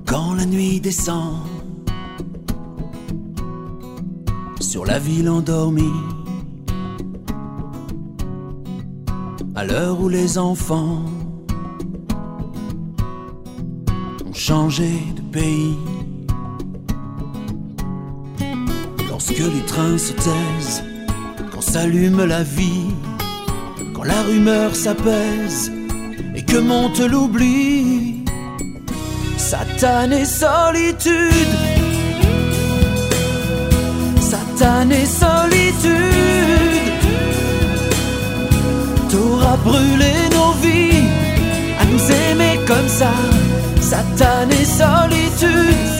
Quand la nuit descend sur la ville endormie, à l'heure où les enfants ont changé de pays, lorsque les trains se taisent, quand s'allume la vie, quand la rumeur s'apaise et que monte l'oubli, satanée solitude, satanée solitude, t'auras brûlé nos vies à nous aimer comme ça, satanée solitude.